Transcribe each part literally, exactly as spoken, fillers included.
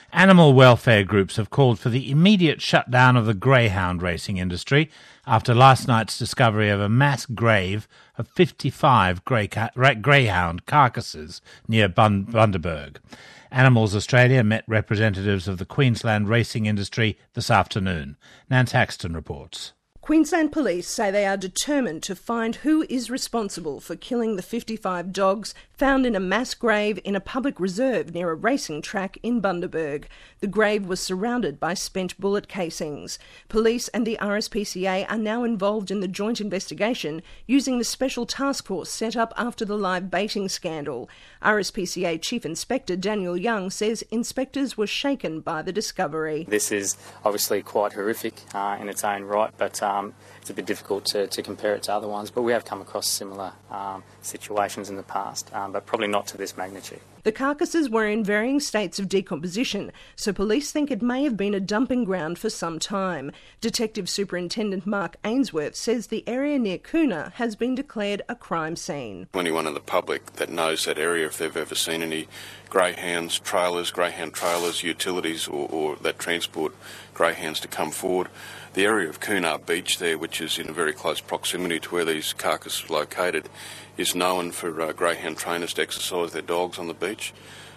Animal welfare groups have called for the immediate shutdown of the greyhound racing industry after last night's discovery of a mass grave of fifty-five grey ca- greyhound carcasses near Bun- Bundaberg. Animals Australia met representatives of the Queensland racing industry this afternoon. Nance Haxton reports. Queensland Police say they are determined to find who is responsible for killing the fifty-five dogs found in a mass grave in a public reserve near a racing track in Bundaberg. The grave was surrounded by spent bullet casings. Police and the R S P C A are now involved in the joint investigation using the special task force set up after the live baiting scandal. R S P C A Chief Inspector Daniel Young says inspectors were shaken by the discovery. This is obviously quite horrific uh, in its own right, but um, it's a bit difficult to, to compare it to other ones. But we have come across similar um, situations in the past, um, but probably not to this magnitude. The carcasses were in varying states of decomposition, so police think it may have been a dumping ground for some time. Detective Superintendent Mark Ainsworth says the area near Coonah has been declared a crime scene. Anyone in the public that knows that area, if they've ever seen any greyhounds, trailers, greyhound trailers, utilities or, or that transport greyhounds to come forward, the area of Coonah Beach there, which is in a very close proximity to where these carcasses are located, is known for uh, greyhound trainers to exercise their dogs on the beach.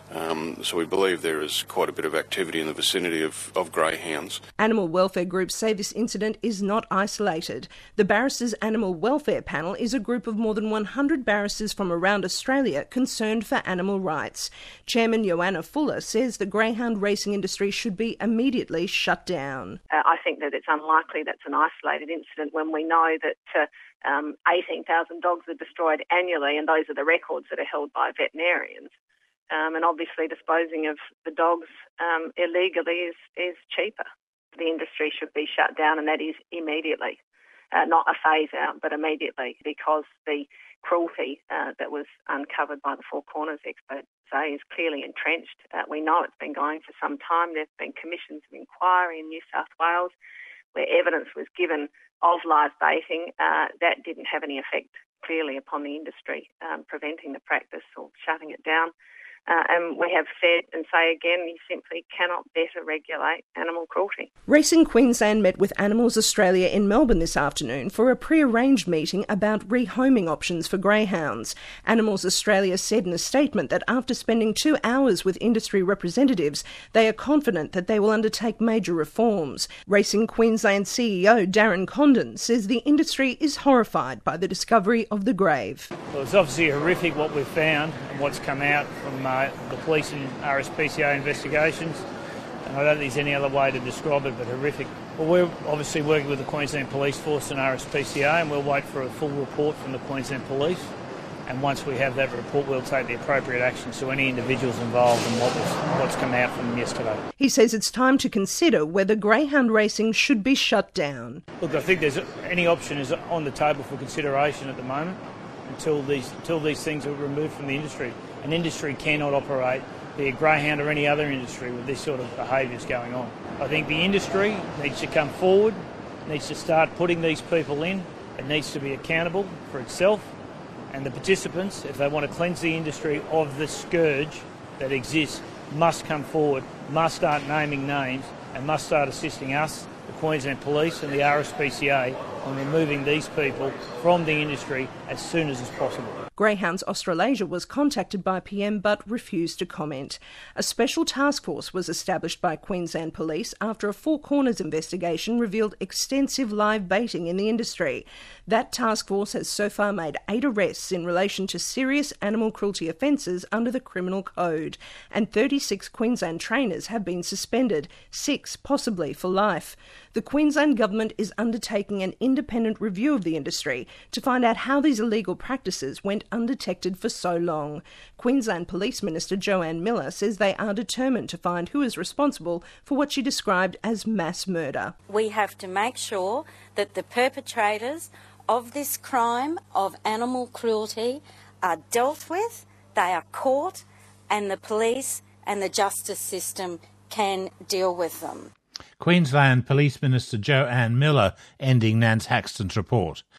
Um, so we believe there is quite a bit of activity in the vicinity of, of greyhounds. Animal welfare groups say this incident is not isolated. The Barristers Animal Welfare Panel is a group of more than one hundred barristers from around Australia concerned for animal rights. Chairman Joanna Fuller says the greyhound racing industry should be immediately shut down. Uh, I think that it's unlikely that's an isolated incident when we know that uh, um, eighteen thousand dogs are destroyed annually, and those are the records that are held by veterinarians. Um, and obviously disposing of the dogs um, illegally is, is cheaper. The industry should be shut down, and that is immediately. Uh, not a phase out, but immediately, because the cruelty uh, that was uncovered by the Four Corners experts say is clearly entrenched. Uh, we know it's been going for some time. There have been commissions of inquiry in New South Wales where evidence was given of live baiting. Uh, that didn't have any effect clearly upon the industry, um, preventing the practice or shutting it down. Uh, and we have said and say again, you simply cannot better regulate animal cruelty. Racing Queensland met with Animals Australia in Melbourne this afternoon for a pre-arranged meeting about rehoming options for greyhounds. Animals Australia said in a statement that after spending two hours with industry representatives, they are confident that they will undertake major reforms. Racing Queensland C E O Darren Condon says the industry is horrified by the discovery of the grave. Well, it's obviously horrific what we've found and what's come out from uh, the police and R S P C A investigations, and I don't think there's any other way to describe it but horrific. Well, we're obviously working with the Queensland Police Force and R S P C A, and we'll wait for a full report from the Queensland Police, and once we have that report we'll take the appropriate actions to any individuals involved in what was, what's come out from them yesterday. He says it's time to consider whether greyhound racing should be shut down. Look, I think there's any option is on the table for consideration at the moment until these, until these things are removed from the industry. An industry cannot operate, be it greyhound or any other industry, with this sort of behaviours going on. I think the industry needs to come forward, needs to start putting these people in. It needs to be accountable for itself, and the participants, if they want to cleanse the industry of the scourge that exists, must come forward, must start naming names, and must start assisting us, the Queensland Police and the R S P C A, on removing these people from the industry as soon as is possible. Greyhounds Australasia was contacted by P M but refused to comment. A special task force was established by Queensland Police after a Four Corners investigation revealed extensive live baiting in the industry. That task force has so far made eight arrests in relation to serious animal cruelty offences under the Criminal Code, and thirty-six Queensland trainers have been suspended, six possibly for life. The Queensland Government is undertaking an independent review of the industry to find out how these illegal practices went undetected for so long. Queensland Police Minister Joanne Miller says they are determined to find who is responsible for what she described as mass murder. We have to make sure that the perpetrators of this crime of animal cruelty are dealt with, they are caught, and the police and the justice system can deal with them. Queensland Police Minister Joanne Miller ending Nance Haxton's report.